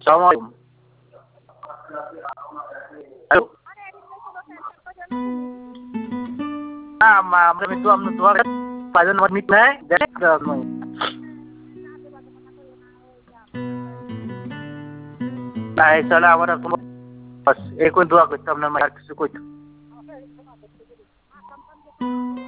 Assalamualaikum. Halo. আমরা কিন্তু আমরা তোমার পাঁচজন আমার মিট নাই দেখ নাই চলে আমার বাস এই কোন দোয়া করতাম না আর কিছু কইতো